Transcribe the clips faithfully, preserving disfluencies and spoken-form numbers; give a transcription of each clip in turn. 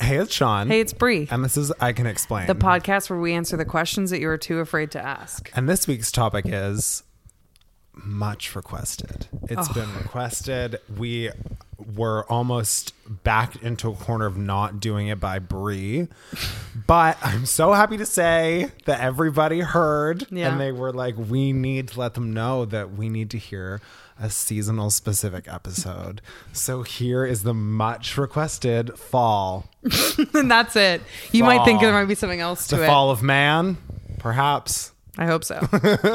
Hey, it's Sean. Hey, it's Bree. And this is I Can Explain, The podcast where we answer the questions that you were too afraid to ask. And this week's topic is much requested. It's Oh. been requested. We were almost backed into a corner of not doing it by Bree. But I'm so happy to say that everybody heard. Yeah. And they were like, we need to let them know that we need to hear a seasonal specific episode. So here is the much requested fall. And that's it. You Fall. might think there might be something else to The it. Fall of Man, perhaps. I hope so.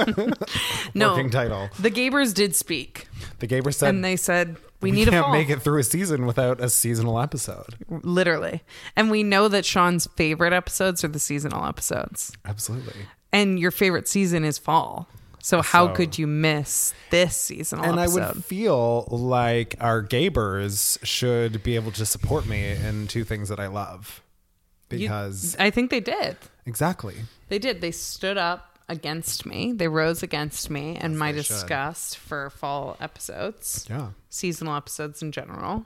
No, Working title. the Gabers did speak, The Gaber said, and they said we, we need a can't fall. make it through a season without a seasonal episode. Literally. And we know that Sean's favorite episodes are the seasonal episodes, Absolutely. and your favorite season is fall. So how So- could you miss this seasonal And episode? I would feel like our Gabers should be able to support me in two things that I love. You- Because I think they did. exactly. They did. They stood up against me. They rose against me and my they should. disgust for fall episodes, Yeah. seasonal episodes in general.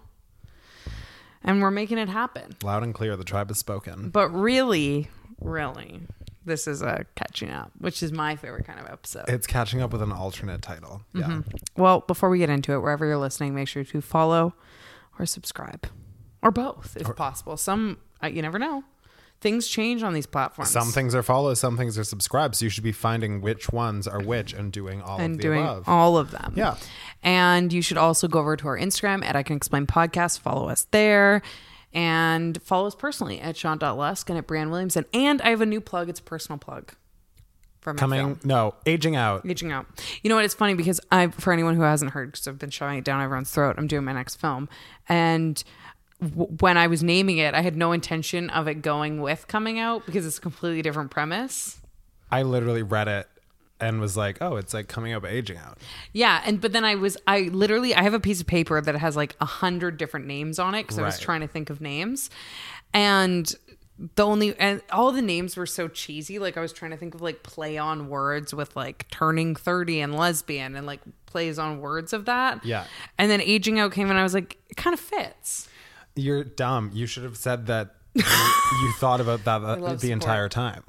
And we're making it happen. Loud and clear, the tribe has spoken. But really, really, this is a catching up, which is my favorite kind of episode. It's catching up with an alternate title. Yeah. Mm-hmm. Well, before we get into it, wherever you're listening, make sure to follow or subscribe or both if Or- possible. Some, uh, you never know. Things change on these platforms. Some things are follow, some things are subscribe. So you should be finding which ones are which and doing all and of the doing above. all of them. Yeah. And you should also go over to our Instagram at I Can Explain Podcast. Follow us there. And follow us personally at Sean dot Lusk and at Brianne Williamson. And I have a new plug. It's a personal plug. From Coming, no, aging out. Aging out. You know what? It's funny because I, for anyone who hasn't heard, because I've been shoving it down everyone's throat, I'm doing my next film. And w- when I was naming it, I had no intention of it going with coming out because it's a completely different premise. I literally read it and was like, oh, it's like coming out but aging out. Yeah, and but then I was I literally I have a piece of paper that has like a hundred different names on it because I was Right. trying to think of names, and the only and all the names were so cheesy. Like I was trying to think of like play on words with like turning thirty and lesbian and like plays on words of that. Yeah. And then aging out came and I was like, it kind of fits. You're dumb. You should have said that you, you thought about that the, love the support. entire time.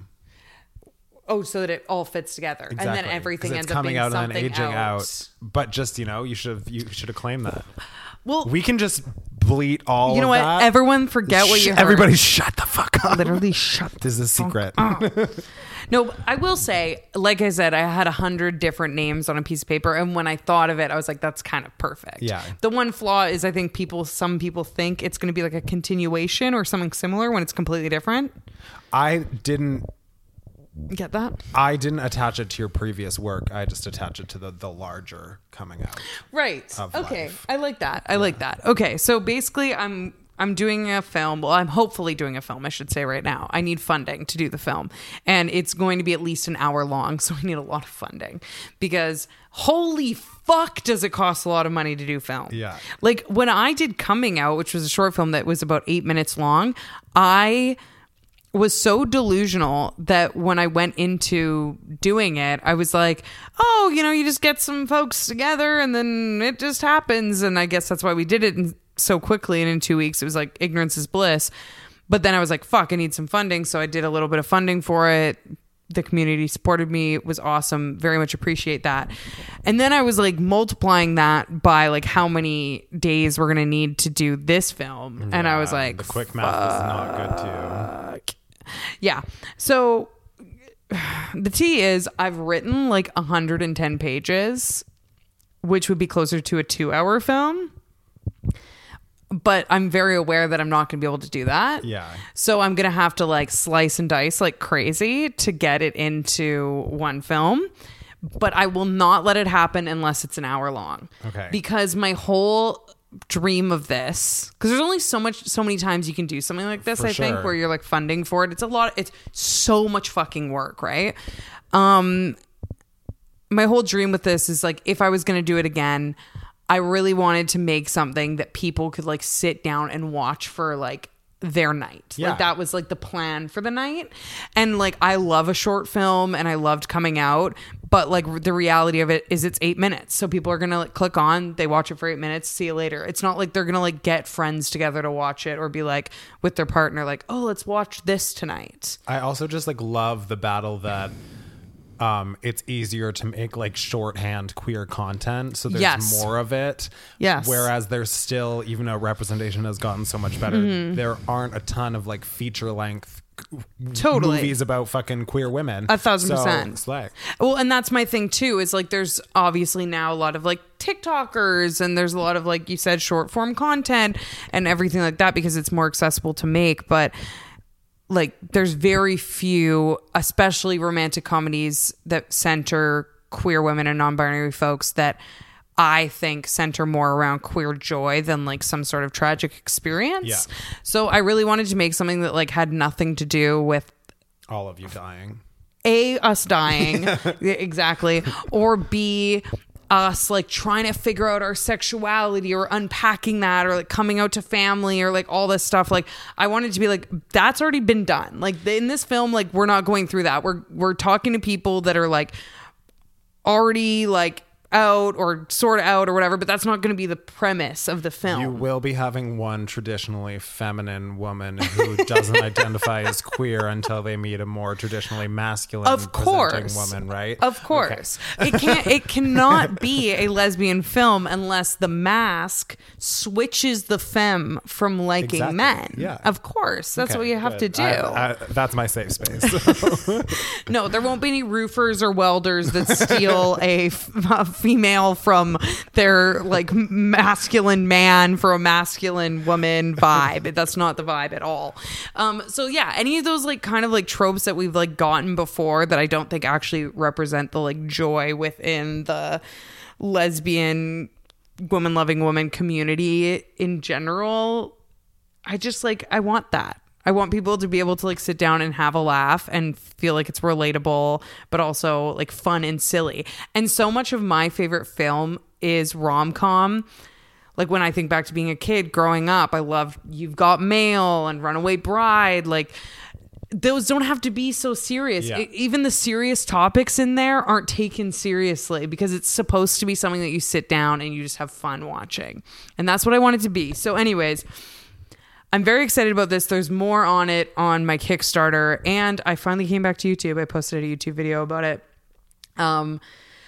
Oh, so that it all fits together, Exactly. and then everything 'Cause ends it's up coming being out and something then aging out. out. But just, you know, you should have you should have claimed that. Well, We can just bleat all you know of what? that. Everyone forget what Sh- you heard. Everybody shut the fuck up. Literally shut This is a secret. No, I will say, like I said, I had a hundred different names on a piece of paper, and when I thought of it, I was like, "That's kind of perfect." Yeah. The one flaw is, I think people, some people think it's going to be like a continuation or something similar when it's completely different. I didn't Get that? I didn't attach it to your previous work. I just attach it to the, the larger coming out. Right. Of Okay. life. I like that. I like that. Okay. So basically, I'm I'm doing a film. Well, I'm hopefully doing a film, I should say right now. I need funding to do the film. And it's going to be at least an hour long. So I need a lot of funding because holy fuck does it cost a lot of money to do film. Yeah. Like when I did Coming Out, which was a short film that was about eight minutes long, I was so delusional that when I went into doing it, I was like, oh, you know, you just get some folks together and then it just happens. And I guess that's why we did it in, so quickly. And in two weeks, it was like ignorance is bliss. But then I was like, fuck, I need some funding. So I did a little bit of funding for it. The community supported me. It was awesome. Very much appreciate that. And then I was like multiplying that by like how many days we're going to need to do this film. And I was Yeah, like, the quick math is not good too. fuck. Yeah. So the T is I've written like one hundred ten pages, which would be closer to a two hour film. But I'm very aware that I'm not going to be able to do that. Yeah. So I'm going to have to like slice and dice like crazy to get it into one film. But I will not let it happen unless it's an hour long. Okay. Because my whole dream of this, because there's only so much, so many times you can do something like this, For I think, sure. where you're like funding for it. It's a lot. It's so much fucking work, right? Um, my whole dream with this is like, if I was going to do it again, I really wanted to make something that people could like sit down and watch for like their night. Yeah. Like that was like the plan for the night. And like I love a short film and I loved coming out, but like the reality of it is it's eight minutes. So people are going to like click on, they watch it for eight minutes, see you later. It's not like they're going to like get friends together to watch it or be like with their partner like, "Oh, let's watch this tonight." I also just like love the battle that um it's easier to make like shorthand queer content, so there's Yes. more of it. Yes. Whereas there's still, even though representation has gotten so much better, Mm-hmm. there aren't a ton of like feature length Totally. movies about fucking queer women. A thousand So, percent. slay. Well, and that's my thing too, is like there's obviously now a lot of like TikTokers and there's a lot of like you said short form content and everything like that because it's more accessible to make, but like there's very few, especially romantic comedies that center queer women and non-binary folks that I think center more around queer joy than like some sort of tragic experience. Yeah. So I really wanted to make something that like had nothing to do with All of you dying. A, us dying, exactly, or B, us like trying to figure out our sexuality or unpacking that or like coming out to family or like all this stuff. Like I wanted to be like, that's already been done. Like in this film, like we're not going through that. We're we're talking to people that are like already like out or sort of out or whatever, but that's not going to be the premise of the film. You will be having one traditionally feminine woman who doesn't identify as queer until they meet a more traditionally masculine Of course. presenting woman, right? Of course. Okay. It can't it cannot be a lesbian film unless the mask switches the femme from liking Exactly. men. Yeah. Of course. That's Okay, what you have good. to do. I- I- that's my safe space. No, there won't be any roofers or welders that steal a, f- a female from their like masculine man for a masculine woman vibe. That's not the vibe at all. Um, so yeah, any of those like kind of like tropes that we've like gotten before that I don't think actually represent the like joy within the lesbian woman loving woman community in general. I just like, I want that. I want people to be able to like sit down and have a laugh and feel like it's relatable, but also like fun and silly. And so much of my favorite film is rom-com. Like when I think back to being a kid growing up, I loved You've Got Mail and Runaway Bride. Like those don't have to be so serious. Yeah. E- even the serious topics in there aren't taken seriously because it's supposed to be something that you sit down and you just have fun watching. And that's what I want it to be. So anyways, I'm very excited about this. There's more on it on my Kickstarter, and I finally came back to YouTube. I posted a YouTube video about it. Um,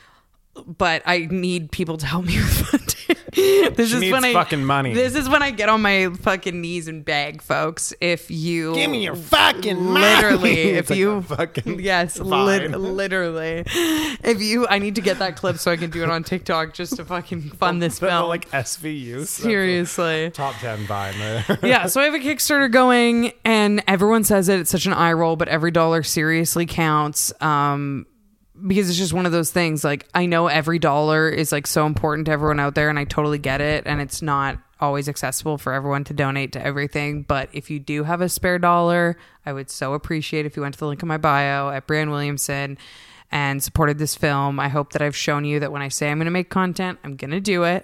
but I need people to help me with funding. This She is needs when I fucking money. This is when I get on my fucking knees and beg, folks. If you Give me your fucking money. literally, if It's like you a fucking yes, fine. lit- literally, if you, I need to get that clip so I can do it on TikTok just to fucking fund this The, film. like S V Us. Seriously. Top ten Vine there. Yeah, so I have a Kickstarter going, and everyone says it. It's such an eye roll, but every dollar seriously counts. Um, because it's just one of those things. Like I know every dollar is like so important to everyone out there, and I totally get it. And it's not always accessible for everyone to donate to everything. But if you do have a spare dollar, I would so appreciate if you went to the link in my bio at Brianne Williamson and supported this film. I hope that I've shown you that when I say I'm going to make content, I'm going to do it.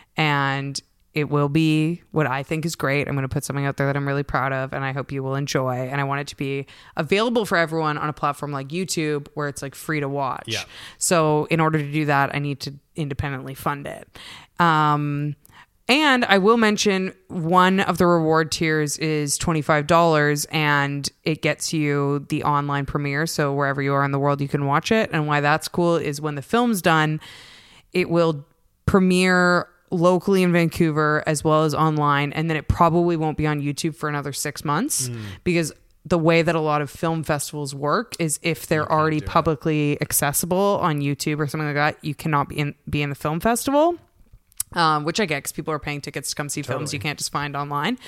And it will be what I think is great. I'm going to put something out there that I'm really proud of, and I hope you will enjoy. And I want it to be available for everyone on a platform like YouTube where it's like free to watch. Yeah. So in order to do that, I need to independently fund it. Um, and I will mention one of the reward tiers is twenty-five dollars, and it gets you the online premiere. So wherever you are in the world, you can watch it. And why that's cool is when the film's done, it will premiere locally in Vancouver as well as online, and then it probably won't be on YouTube for another six months Mm. because the way that a lot of film festivals work is if they're already publicly accessible on YouTube or something like that, you cannot be in be in the film festival, um, which I get because people are paying tickets to come see films you can't just find online.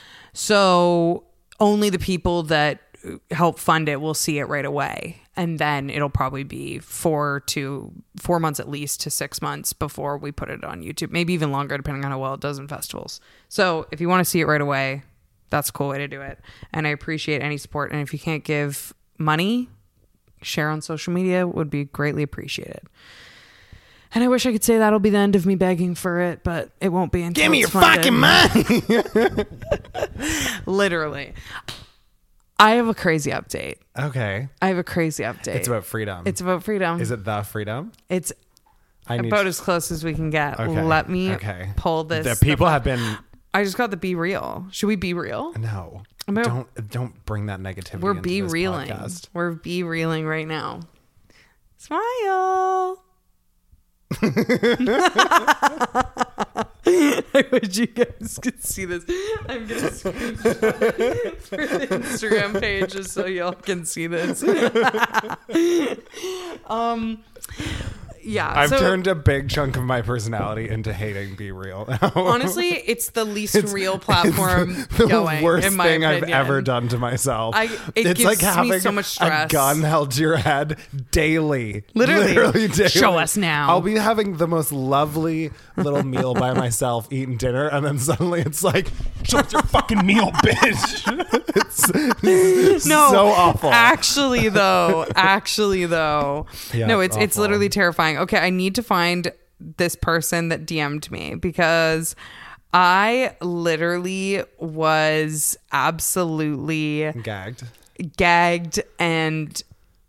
So only the people that help fund it will see it right away, and then it'll probably be four to four months at least to six months before we put it on YouTube, maybe even longer depending on how well it does in festivals. So if you want to see it right away, that's a cool way to do it, and I appreciate any support. And if you can't give money, share on social media would be greatly appreciated. And I wish I could say that'll be the end of me begging for it, but it won't be until Give me your it's funded. fucking money. Literally. I have a crazy update. Okay. I have a crazy update. It's about freedom. It's about freedom. Is it the freedom? It's I need about to- as close as we can get. Okay. Let me Okay. pull this. The people have been. I just got the be real. Should we be real? No. I'm about- don't don't bring that negativity. We're into be this reeling. podcast. We're be reeling right now. Smile. I wish you guys could see this. I'm gonna screenshot it for the Instagram page just so y'all can see this. um, yeah, I've so, turned a big chunk of my personality into hating Be Real now. honestly, it's the least real platform the going. worst in my thing I've opinion. ever done to myself. I- it it's gives like me having so much stress. a gun held to your head daily. Literally. daily. Show us now. I'll be having the most lovely little meal by myself, eating dinner, and then suddenly it's like, show us your fucking meal, bitch. it's, it's No, so awful. Actually, though, actually, though, Yeah, no, it's it's it's awful. literally terrifying. Okay, I need to find this person that D M'd me because I literally was absolutely Gagged. gagged and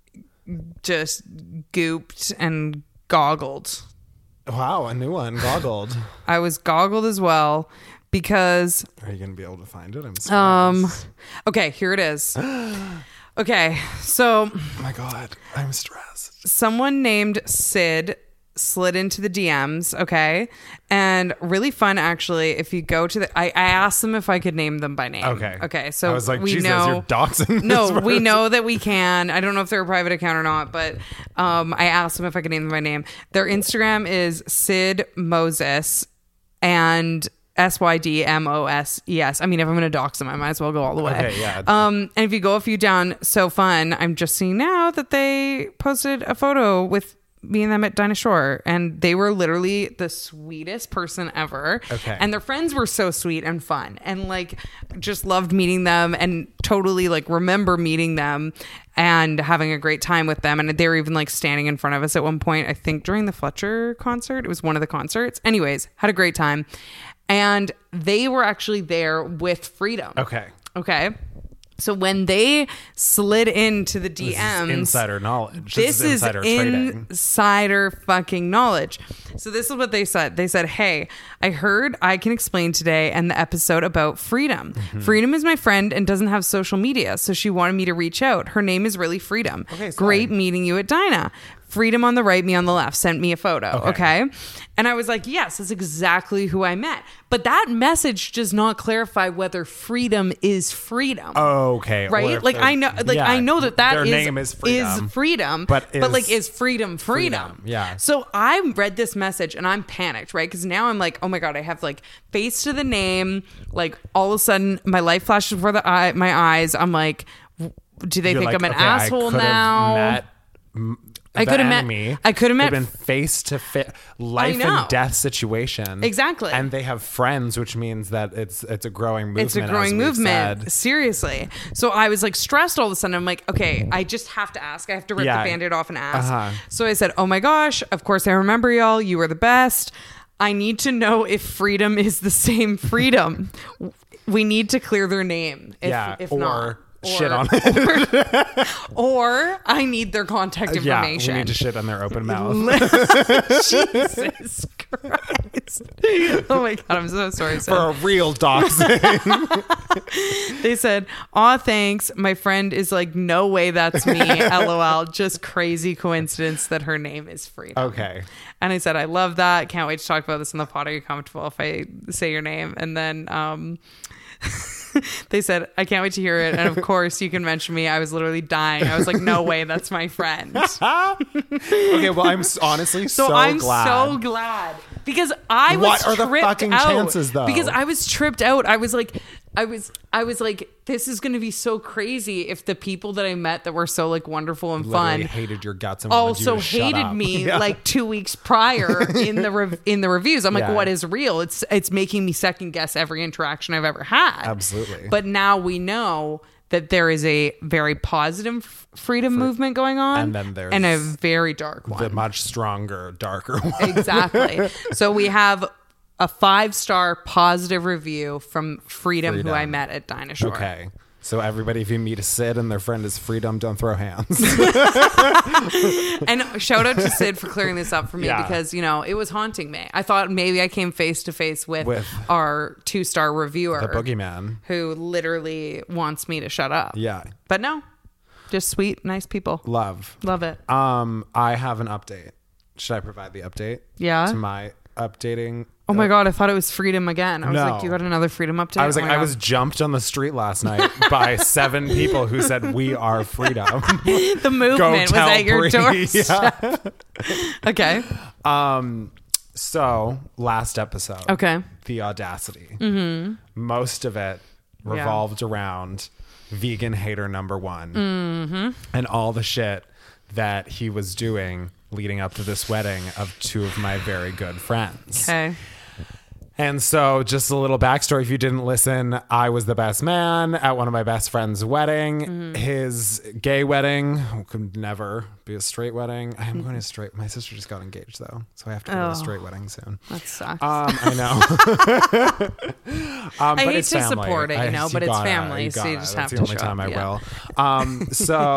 just gooped and goggled. Wow, a new one. Goggled. I was goggled as well because Are you going to be able to find it? I'm sorry. um okay, here it is. Okay, so Oh my God. I'm stressed. someone named Sid slid into the D Ms, okay? And really fun, actually, if you go to the... I, I asked them if I could name them by name. Okay. Okay, so I was like, we Jesus, know... you're doxing No, this we person. know that we can. I don't know if they're a private account or not, but um, I asked them if I could name them by name. Their Instagram is Sid Moses and... S Y D M O S E S. I mean, if I'm going to dox them, I might as well go all the way. Okay, yeah. Um, and if you go a few down, so fun. I'm just seeing now that they posted a photo with me and them at Dinah Shore, and they were literally the sweetest person ever. Okay. And their friends were so sweet and fun, and like just loved meeting them, and totally like remember meeting them and having a great time with them. And they were even like standing in front of us at one point, I think during the Fletcher concert. It was one of the concerts. Anyways, had a great time. And they were actually there with Freedom. Okay. Okay. So when they slid into the D Ms, This is insider knowledge. this is insider trading. insider fucking knowledge. So this is what they said. They said, "Hey, I heard I Can Explain today and the episode about Freedom. Mm-hmm. Freedom is my friend and doesn't have social media, so she wanted me to reach out. Her name is really Freedom. Okay, sorry. Great meeting you at Dinah. Freedom on the right, me on the left, sent me a photo." Okay. Okay. And I was like, yes, that's exactly who I met. But that message does not clarify whether freedom is freedom. Okay. or Right? if Like they're- I know like yeah, I know that that their is name is freedom. is freedom, But but like is is freedom freedom. freedom, yeah. So I read this message and I'm panicked, right? Because now I'm like, oh my God, I have like face to the name. Like all of a sudden my life flashes before the eye, my eyes. I'm like, w- do they You're think like, I'm an okay, I asshole could have now? Met, m- I the could have met- enemy. I could have met- They've been face to face, life know. and death situation. Exactly. And they have friends, which means that it's it's a growing movement. It's a as growing we've movement. said. Seriously. So I was like stressed all of a sudden. I'm like, okay, I just have to ask. I have to rip Yeah. the band-aid off and ask. Uh-huh. So I said, oh my gosh, of course I remember y'all. You were the best. I need to know if freedom is the same freedom. We need to clear their name. If, Yeah, if or not. shit on it. Or I need their contact Yeah, information. we need to shit on their open mouth. Jesus Christ. Oh my God, I'm so sorry. Seth. For a real doxing. They said, aw, thanks. My friend is like, no way that's me. LOL. Just crazy coincidence that her name is Freedom. Okay. And I said, I love that. Can't wait to talk about this in the pod. Are you comfortable if I say your name? And then um, they said, I can't wait to hear it. And of course, you can mention me. I was literally dying. I was like, no way, that's my friend. Okay, well, I'm s- honestly so, So, I'm glad. so glad because I was What are the tripped fucking out. chances, though? Because I was tripped out. I was like, I was, I was like, this is going to be so crazy if the people that I met that were so like wonderful and Literally fun hated your guts and wanted you also to shut hated up. me Yeah. like two weeks prior in the rev- in the reviews. I'm like, Yeah. what is real? It's it's making me second guess every interaction I've ever had. Absolutely. But now we know that there is a very positive freedom Free- movement going on, and then there's and a very dark one, the much stronger, darker one. Exactly. So we have a five-star positive review from Freedom, Freedom. who I met at Dinosaur. Okay. So everybody, if you meet a Sid and their friend is Freedom, don't throw hands. And shout out to Sid for clearing this up for me, Yeah. because, you know, it was haunting me. I thought maybe I came face to face with With our two-star reviewer. the boogeyman. Who literally wants me to shut up. Yeah. But no, just sweet, nice people. Love. Love it. Um, I have an update. Should I provide the update? Yeah. To my updating. Oh my God, I thought it was Freedom again. I was No. like, you got another Freedom update? I was Oh like, my I God. was jumped on the street last night by seven people who said, "We are Freedom." The movement was tell at your Bree. doorstep. Yeah. Okay. Um, so last episode. Okay. The audacity. Mm-hmm. Most of it revolved around vegan hater number one Mm-hmm. and all the shit that he was doing leading up to this wedding of two of my very good friends. Okay. And so just a little backstory. If you didn't listen, I was the best man at one of my best friend's wedding. Mm-hmm. His gay wedding could never be a straight wedding. I am going to straight. My sister just got engaged though, so I have to go to Oh. a straight wedding soon. That sucks. Um, I know. um, I but hate it's to family. support it, you know, but it's gotta- family, so you gotta. just That's have the to only show time up, I yeah. will. Um,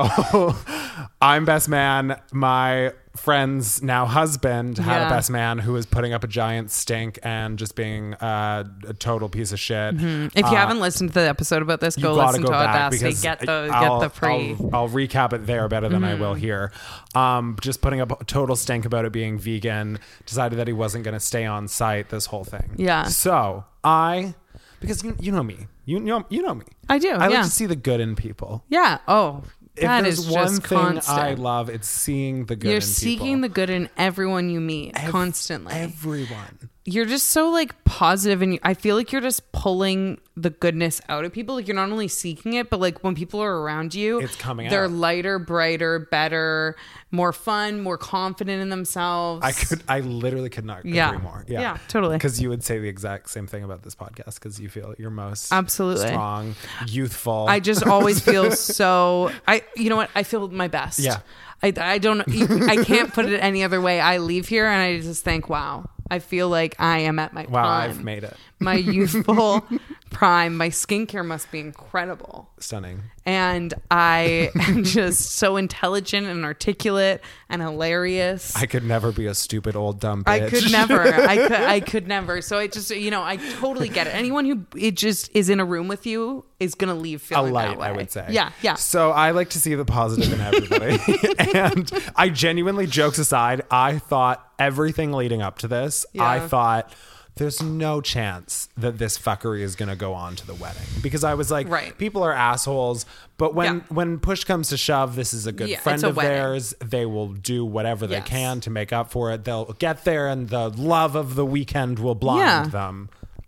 so I'm best man. My friend's now husband had Yeah. a best man who was putting up a giant stink and just being uh, a total piece of shit. If you Uh, haven't listened to the episode about this, you go gotta listen go to back Audacity. because Get the I'll, get the pre. I'll, I'll recap it there better than I will here. Um, just putting up a total stink about it being vegan. Decided that he wasn't going to stay on site. This whole thing. Yeah. So I, because you, you know me, you know you know me. I do. I yeah. like to see the good in people. Yeah. Oh, If that there's is one just thing constant. I love, it's seeing the good You're in seeking people. the good in everyone you meet Ev- constantly. Everyone. You're just so like positive, and you, I feel like you're just pulling the goodness out of people. Like you're not only seeking it, but like when people are around you, It's coming they're out. lighter, brighter, better, more fun, more confident in themselves. I could, I literally could not Yeah. agree more. Yeah, totally. Because you would say the exact same thing about this podcast because you feel you're most Absolutely. strong, youthful. I just always feel so. I, you know what? I feel my best. Yeah. I, I don't. I can't put it any other way. I leave here and I just think, wow. I feel like I am at my wow, prime. I've made it. My youthful prime. My skincare must be incredible. Stunning. And I am just so intelligent and articulate and hilarious. I could never be a stupid old dumb bitch. I could never. I could. I could never. So I just, you know, I totally get it. Anyone who it just is in a room with you is gonna leave a feeling light, that way. I would say. Yeah, yeah. So I like to see the positive in everybody. And I genuinely, jokes aside, I thought everything leading up to this, Yeah. I thought there's no chance that this fuckery is going to go on to the wedding, because I was like, Right. people are assholes. But when, Yeah. when push comes to shove, this is a good Yeah, friend it's a of wedding. theirs. They will do whatever they Yes. can to make up for it. They'll get there and the love of the weekend will blind Yeah. them.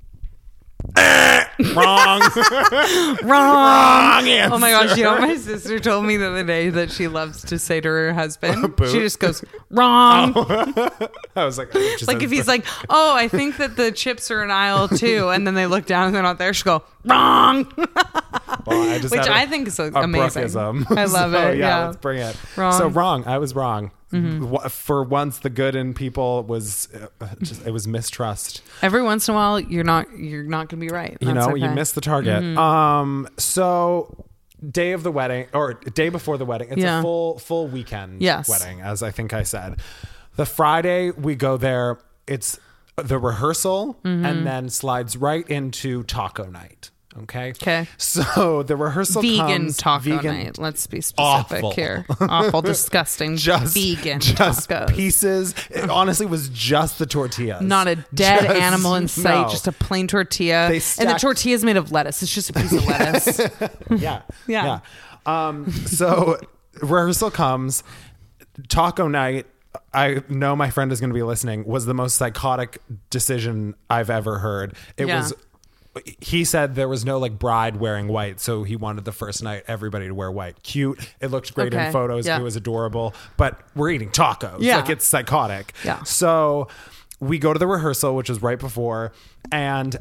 Wrong. Wrong. Wrong answer. Oh my gosh, you know, my sister told me the other day that she loves to say to her husband, Boo. she just goes, wrong. I was like, I just Like if he's like, oh, I think that the chips are in aisle two, and then they look down and they're not there, she go, wrong. Well, I just Which had a- I think is so a amazing. Brookism. I love So, it. Yeah. let's bring it. Wrong. So wrong. I was wrong. Wha- For once, the good in people was uh, just it was mistrust. Every once in a while, you're not you're not gonna be right. You That's know, you okay. missed the target. Mm-hmm. Um. So day of the wedding, or day before the wedding, it's Yeah. a full full weekend Yes. wedding, as I think I said. The Friday we go there. It's the rehearsal, Mm-hmm. and then slides right into taco night. Okay. Okay. So the rehearsal vegan comes, taco vegan night. Let's be specific awful. here. Awful, disgusting, just vegan just tacos. pieces. It honestly was just the tortillas. Not a dead Just- animal in sight, no. just a plain tortilla. They And the stacked- tortilla is made of lettuce. It's just a piece of lettuce. yeah, Yeah. yeah. Um, so rehearsal comes, taco night. I know my friend is going to be listening. Was the most psychotic decision I've ever heard. It Yeah. was. He said there was no like bride wearing white, so he wanted the first night everybody to wear white. Cute. It looked great Okay. in photos. Yeah. It was adorable. But we're eating tacos. Yeah. Like it's psychotic. Yeah. So we go to the rehearsal, which was right before, and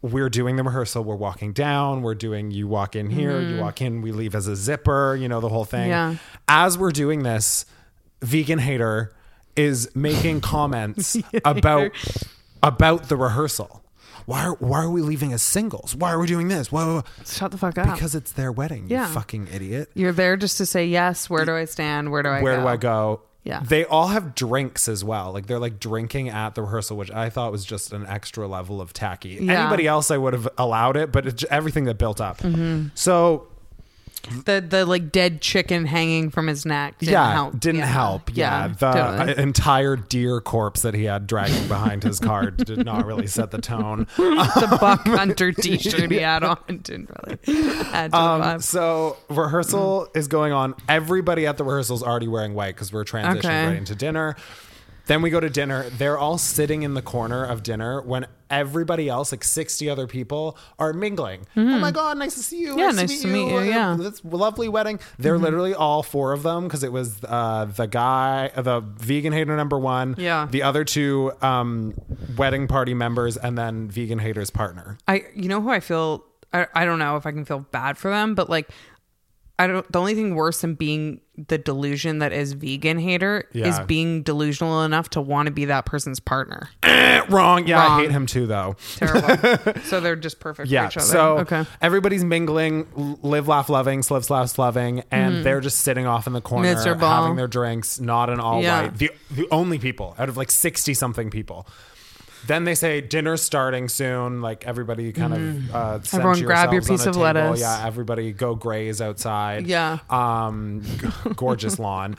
we're doing the rehearsal. We're walking down. We're doing, you walk in here, mm-hmm. you walk in, we leave as a zipper, you know, the whole thing. Yeah. As we're doing this, Vegan Hater is making comments about, about the rehearsal. Why are, why are we leaving as singles? Why are we doing this? Whoa, shut the fuck up. Because it's their wedding, yeah. you fucking idiot. You're there just to say, yes, where do I stand? Where do I where go? do I go? Yeah. They all have drinks as well. Like they're like drinking at the rehearsal, which I thought was just an extra level of tacky. Yeah. Anybody else I would have allowed it, but it's everything that built up. Mm-hmm. So the the like dead chicken hanging from his neck didn't yeah, help. didn't yeah. help. Yeah, yeah the totally. entire deer corpse that he had dragging behind his car did not really set the tone. The Buck Hunter T-shirt he had on didn't really add to Um, the vibe. so rehearsal mm. is going on. Everybody at the rehearsal is already wearing white because we're transitioning Okay. right into dinner. Then we go to dinner. They're all sitting in the corner of dinner when everybody else, like sixty other people, are mingling. Mm-hmm. Oh my God, nice to see you. Yeah, nice, nice to meet to you. meet you, yeah. This lovely wedding. They're mm-hmm. literally all four of them because it was uh, the guy, the Vegan Hater number one, yeah. the other two um, wedding party members, and then Vegan Hater's partner. I, you know who I feel, I, I don't know if I can feel bad for them, but like, I don't, the only thing worse than being the delusion that is Vegan Hater yeah. is being delusional enough to want to be that person's partner. Eh, wrong. Yeah, Wrong. I hate him too, though. Terrible. So they're just perfect Yeah. for each other. So okay. everybody's mingling, live, laugh, loving, slip, slap, loving, and mm-hmm. they're just sitting off in the corner, Miserable. having their drinks, not in all Yeah. white. The the only people out of like sixty something people. Then they say dinner's starting soon. Like everybody kind mm. of uh, everyone grab your piece of table. lettuce. Yeah, everybody go graze outside. Yeah, um, g- gorgeous lawn.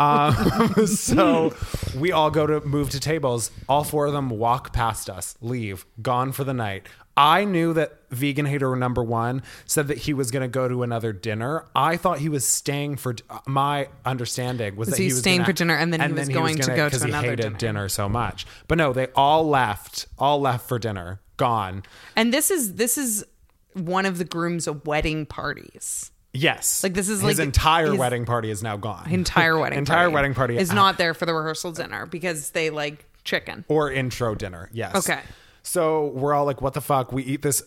Um, so we all go to move to tables. All four of them walk past us, leave, gone for the night. I knew that Vegan Hater number one said that he was going to go to another dinner. I thought he was staying for. My understanding was, was that he, he was staying gonna, for dinner, and then and he was then going he was to gonna, go to he another hated dinner. dinner so much. But no, they all left. All left for dinner. Gone. And this is this is one of the groom's wedding parties. Yes. Like this is his like entire his wedding party is now gone. Entire wedding entire party wedding party is uh, not there for the rehearsal dinner because they like chicken or intro dinner. Yes. Okay. So we're all like, what the fuck? We eat this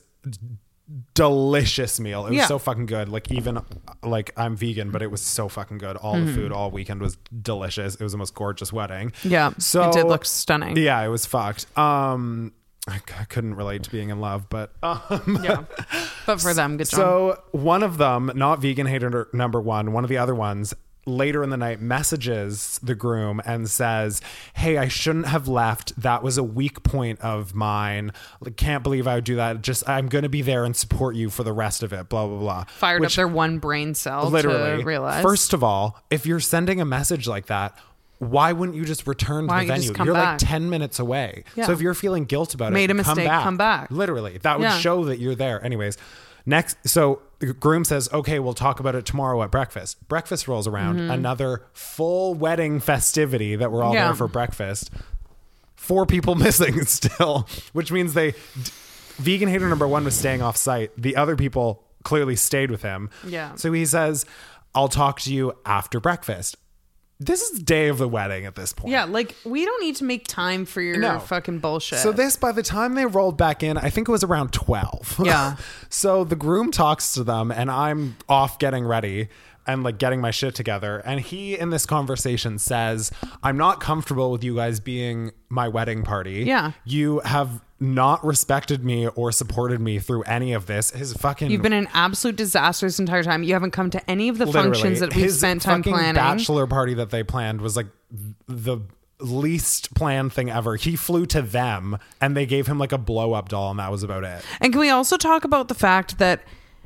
delicious meal. It was yeah. so fucking good. Like even like I'm vegan, but it was so fucking good. All mm-hmm. the food all weekend was delicious. It was the most gorgeous wedding. Yeah. So it did look stunning. Yeah, it was fucked. Um I, I couldn't relate to being in love, but um, yeah. But for them, good job. So one of them, not Vegan Hater number one, one of the other ones, later in the night messages the groom and says, hey, I shouldn't have left. That was a weak point of mine. Like, can't believe I would do that. Just, I'm going to be there and support you for the rest of it. Blah, blah, blah. Fired Which, up their one brain cell literally, to realize. First of all, if you're sending a message like that, why wouldn't you just return why to the venue? You you're back? like ten minutes away. Yeah. So if you're feeling guilt about Made it, a mistake, come back. come back. Literally. That would yeah. show that you're there. Anyways, next, so the groom says, okay, we'll talk about it tomorrow at breakfast. Breakfast rolls around. Mm-hmm. Another full wedding festivity that we're all yeah. there for breakfast. Four people missing still, which means they... Vegan Hater number one was staying off site. The other people clearly stayed with him. Yeah. So he says, I'll talk to you after breakfast. This is day of the wedding at this point. Yeah, like we don't need to make time for your no. fucking bullshit. So this, by the time they rolled back in, I think it was around twelve. Yeah. So the groom talks to them and I'm off getting ready and like getting my shit together. And he in this conversation says, I'm not comfortable with you guys being my wedding party. Yeah. You have not respected me or supported me through any of this. His fucking You've been an absolute disaster this entire time. You haven't come to any of the literally, functions that we've his spent time fucking planning. Bachelor party that they planned was like the least planned thing ever. He flew to them and they gave him like a blow up doll and that was about it. And can we also talk about the fact that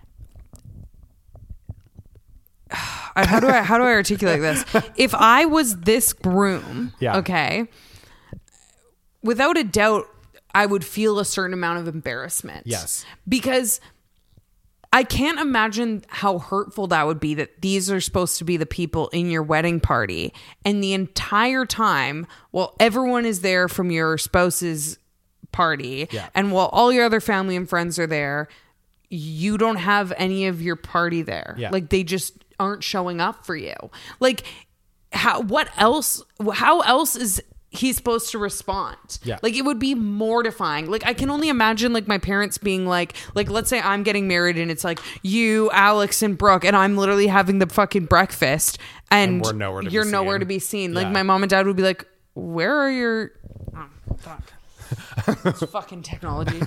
how do I how do I articulate this? If I was this groom, yeah. okay, without a doubt, I would feel a certain amount of embarrassment. Yes. Because I can't imagine how hurtful that would be that these are supposed to be the people in your wedding party. And the entire time, while everyone is there from your spouse's party, yeah. and while all your other family and friends are there, you don't have any of your party there. Yeah. Like they just aren't showing up for you. Like how, what else, how else is he's supposed to respond. Yeah. Like, it would be mortifying. Like, I can only imagine, like, my parents being like, like, let's say I'm getting married and it's like you, Alex, and Brooke, and I'm literally having the fucking breakfast and, And we're nowhere to be you're nowhere seen. to be seen. Like, Yeah. my mom and dad would be like, where are your... Oh, fuck. It's fucking technology.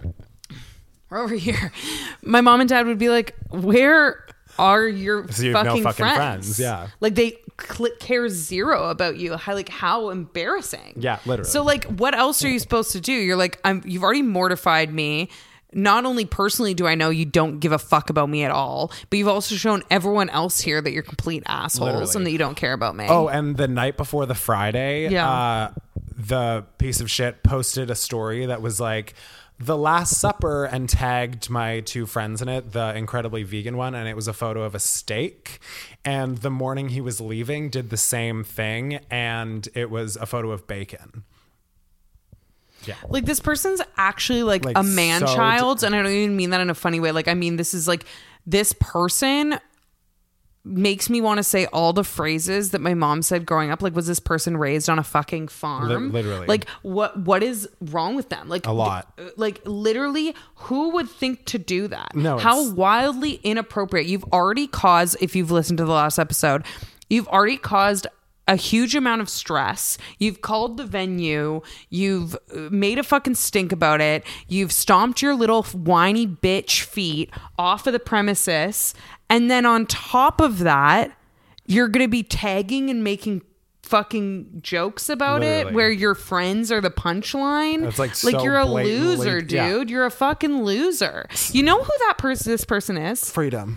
We're over here. My mom and dad would be like, where are your So you have no fucking, fucking friends? friends, yeah. Like, they cl- care zero about you. How, like, how embarrassing. Yeah, literally. So, like, what else are you supposed to do? You're like, I'm, you've already mortified me. Not only personally do I know you don't give a fuck about me at all, but you've also shown everyone else here that you're complete assholes Literally. and that you don't care about me. Oh, and the night before the Friday, Yeah. uh, the piece of shit posted a story that was like the Last Supper and tagged my two friends in it, the incredibly vegan one, and it was a photo of a steak. And the morning he was leaving, did the same thing, and it was a photo of bacon. Yeah. Like, this person's actually like, Like, a man so child, d- and I don't even mean that in a funny way. Like, I mean, this is like, this person makes me want to say all the phrases that my mom said growing up. Like, was this person raised on a fucking farm? Li- literally. Like, what what is wrong with them? Like, A lot. th- like, literally, who would think to do that? No, How it's- wildly inappropriate. You've already caused, if you've listened to the last episode, you've already caused a huge amount of stress. You've called the venue. You've made a fucking stink about it. You've stomped your little whiny bitch feet off of the premises. And then on top of that, you're going to be tagging and making fucking jokes about it Literally. where your friends are the punchline. It's, like, like so you're a blatantly- loser, dude. yeah. You're a fucking loser. You know who that person this person is? Freedom.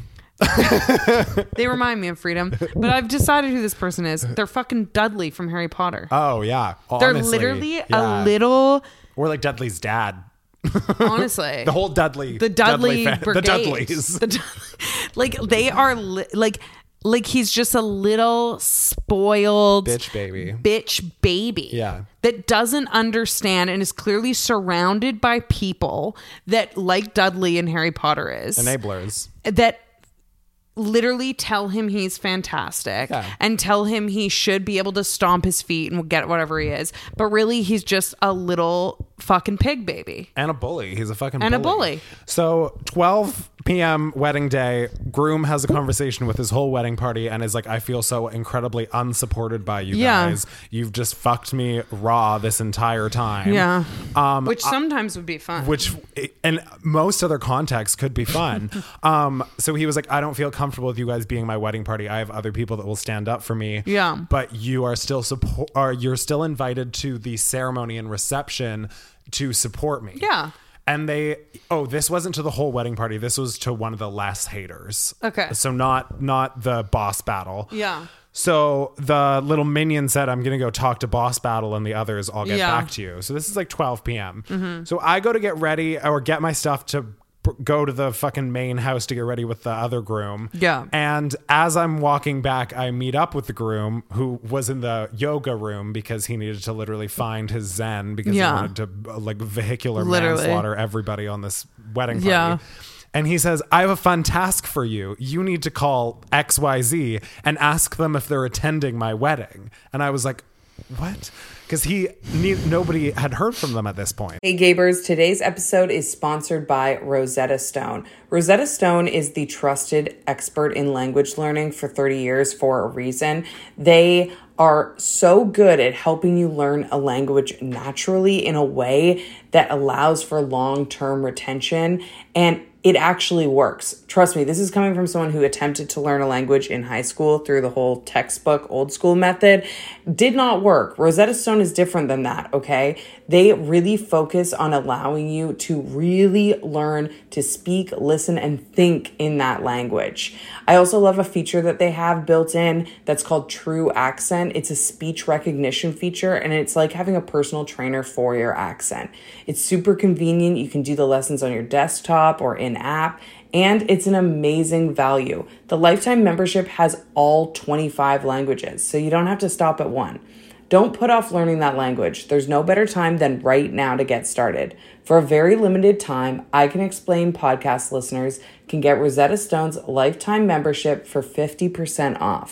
They remind me of Freedom, but I've decided who this person is. They're fucking Dudley from Harry Potter. Oh, yeah. They're Honestly, literally yeah. a little, Or like Dudley's dad. honestly, The whole Dudley. the Dudley, fa- brigade. The Dudleys. The Dud- like they are li- like like he's just a little spoiled Bitch baby. bitch baby. Yeah. That doesn't understand and is clearly surrounded by people that, like Dudley and Harry Potter is, Enablers. that literally tell him he's fantastic Yeah. and tell him he should be able to stomp his feet and get whatever he is. But really, he's just a little fucking pig baby. And a bully. He's a fucking And a bully. bully. So twelve p.m. wedding day, groom has a conversation with his whole wedding party and is like, I feel so incredibly unsupported by you Yeah. guys. You've just fucked me raw this entire time. Yeah. Um, Which sometimes would be fun. which in most other contexts could be fun. um, so he was like, I don't feel comfortable with you guys being my wedding party. I have other people that will stand up for me. Yeah. But you are still support, or you're still invited to the ceremony and reception to support me. Yeah. And they, oh, this wasn't to the whole wedding party. This was to one of the less haters. Okay. So not not the boss battle. Yeah. So the little minion said, I'm going to go talk to Boss Battle and the others. I'll get Yeah. back to you. So this is like twelve p.m. So I go to get ready or get my stuff to p- go to the fucking main house to get ready with the other groom. Yeah. And as I'm walking back, I meet up with the groom who was in the yoga room because he needed to literally find his zen because Yeah. he wanted to uh, like vehicular Literally. manslaughter everybody on this wedding party. Yeah. And he says, I have a fun task for you. You need to call X Y Z and ask them if they're attending my wedding. And I was like, what? Because he, ne- nobody had heard from them at this point. Hey Gabers, today's episode is sponsored by Rosetta Stone. Rosetta Stone is the trusted expert in language learning for thirty years for a reason. They are so good at helping you learn a language naturally in a way that allows for long-term retention, and it actually works. Trust me, this is coming from someone who attempted to learn a language in high school through the whole textbook old school method. Did not work. Rosetta Stone is different than that, okay? They really focus on allowing you to really learn to speak, listen, and think in that language. I also love a feature that they have built in that's called True Accent. It's a speech recognition feature, and it's like having a personal trainer for your accent. It's super convenient. You can do the lessons on your desktop or in app, and it's an amazing value. The lifetime membership has all twenty-five languages, so you don't have to stop at one. Don't put off learning that language. There's no better time than right now to get started. For a very limited time, I Can Explain podcast listeners can get Rosetta Stone's lifetime membership for fifty percent off.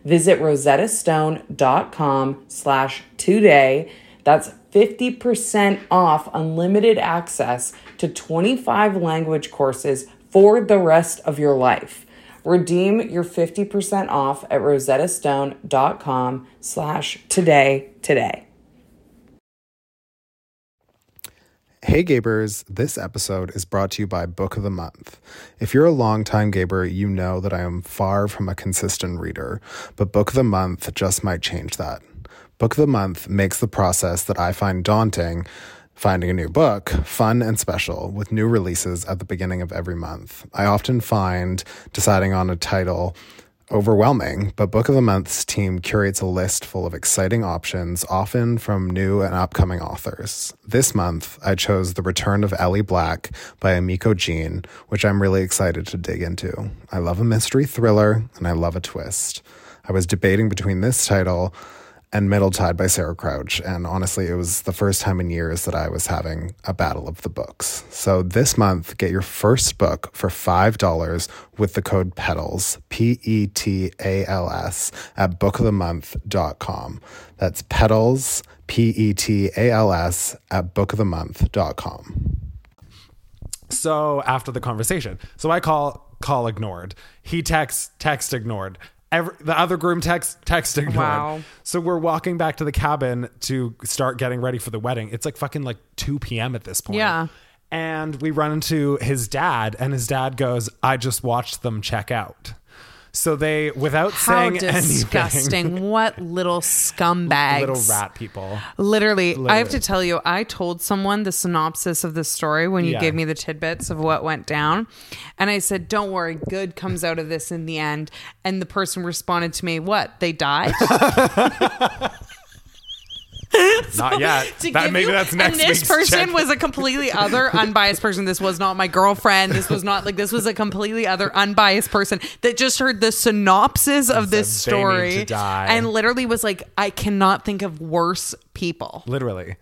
Visit rosettastone.com slash today. That's fifty percent off unlimited access to twenty-five language courses for the rest of your life. Redeem your fifty percent off at rosettastone.com slash today today. Hey Gabers, this episode is brought to you by Book of the Month. If you're a longtime Gaber, you know that I am far from a consistent reader, but Book of the Month just might change that. Book of the Month makes the process that I find daunting, finding a new book, fun and special, with new releases at the beginning of every month. I often find deciding on a title overwhelming, but Book of the Month's team curates a list full of exciting options, often from new and upcoming authors. This month, I chose The Return of Ellie Black by Emiko Jean, which I'm really excited to dig into. I love a mystery thriller, and I love a twist. I was debating between this title and Middle Tide by Sarah Crouch, and honestly, it was the first time in years that I was having a battle of the books. So this month, get your first book for five dollars with the code PETALS, P E T A L S, at book of the month dot com. That's PETALS, P E T A L S, at book of the month dot com. So after the conversation, so I call, call ignored. He texts, text ignored. Every, the other groom text text ignored. Wow. So we're walking back to the cabin to start getting ready for the wedding. It's like fucking like two p.m. at this point. Yeah. And we run into his dad, and his dad goes, I just watched them check out. So they, without How saying disgusting. anything. What little scumbags. Little rat people. Literally, Literally, I have to tell you, I told someone the synopsis of the story when you Yeah. gave me the tidbits of what went down. And I said, don't worry, good comes out of this in the end. And the person responded to me, what? They died? Not yet. To That, give maybe you- that's next And this week's person check. was a completely other unbiased person. This was not my girlfriend. This was not like, this was a completely other unbiased person that just heard the synopsis of this said they need story to die. and literally was like, I cannot think of worse people. Literally.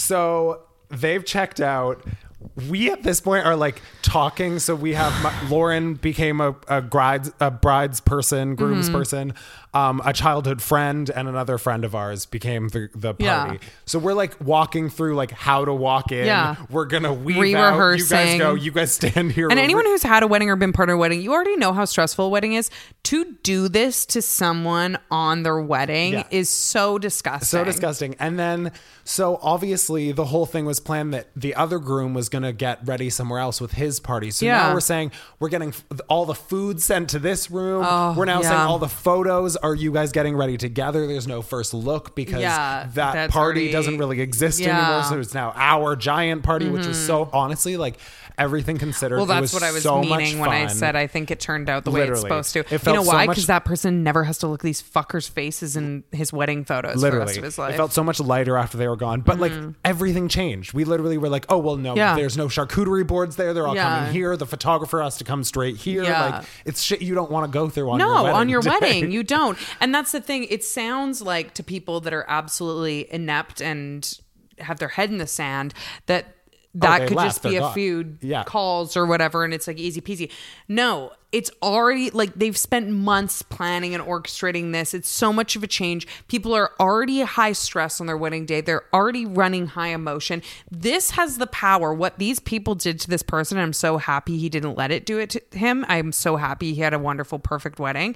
So they've checked out. We at this point are like talking. So we have my, Lauren became a, a bride's a bride's person, groom's Mm-hmm. person. Um, a childhood friend and another friend of ours became the, the party. Yeah. So we're like walking through like how to walk in. Yeah. We're gonna weave out. You guys Re-rehearsing. go. You guys stand here. And We're- anyone who's had a wedding or been part of a wedding, you already know how stressful a wedding is. To do this to someone on their wedding Yeah. is so disgusting. So disgusting. And then, so obviously the whole thing was planned that the other groom was going to get ready somewhere else with his party. So Yeah. now we're saying we're getting f- all the food sent to this room. Oh, we're now yeah. saying all the photos. Are you guys getting ready together? There's no first look because Yeah, that that's party already- doesn't really exist Yeah. anymore. So it's now our giant party, which was so honestly like everything considered. Well, it that's was what I was so much meaning when I fun. said I think it turned out the way Literally. it's supposed to. It You felt know so why? much- Because that person never has to look at these fuckers' faces in his wedding photos for the Literally, rest of his life. it felt so much lighter after they were gone. But like everything changed. We literally were like, "Oh well, no, Yeah. there's no charcuterie boards there. They're all Yeah. coming here. The photographer has to come straight here. Yeah. Like it's shit you don't want to go through on no, your wedding on your day. wedding, you don't. And that's the thing. It sounds like to people that are absolutely inept and have their head in the sand that that Oh, they could left, just be they're a gone. few Yeah. calls or whatever, and it's like easy peasy. No, it's already like they've spent months planning and orchestrating this. It's so much of a change. People are already high stress on their wedding day. They're already running high emotion. This has the power. What these people did to this person, I'm so happy he didn't let it do it to him. I'm so happy he had a wonderful, perfect wedding.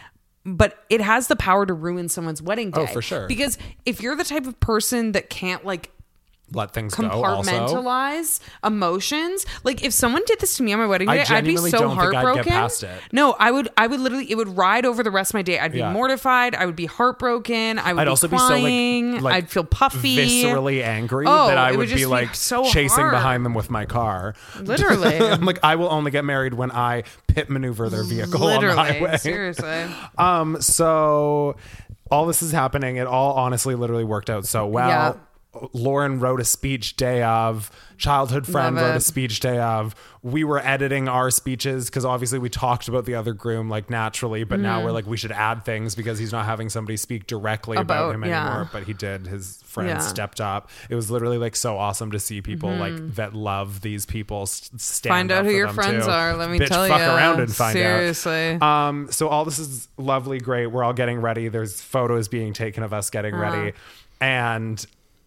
But it has the power to ruin someone's wedding day. Oh, for sure. Because if you're the type of person that can't like Let things go. Also, compartmentalize emotions. Like if someone did this to me on my wedding I day, I'd be genuinely so don't think I'd get heartbroken. past it. No, I would. I would literally. It would ride over the rest of my day. I'd be Yeah. mortified. I would be heartbroken. I would I'd be also crying. be so like, like I'd feel puffy, viscerally angry Oh, that I it would would just be be like so chasing hard. behind them with my car. Literally. I'm like, I will only get married when I pit maneuver their vehicle on the Literally, highway. seriously. Um, so all this is happening. It all honestly literally worked out so well. Yeah. Lauren wrote a speech day of, childhood friend Love wrote it. a speech day of. We were editing our speeches because obviously we talked about the other groom like naturally, but now we're like, we should add things because he's not having somebody speak directly about, About- him yeah. anymore. But he did. His friends Yeah. stepped up. It was literally like so awesome to see people like that love these people s- stand Find out up who for your them, friends too. are. Let me Bitch, tell fuck you. around and find Seriously. out. Um, so all this is lovely, great. We're all getting ready. There's photos being taken of us getting Uh-huh. ready, and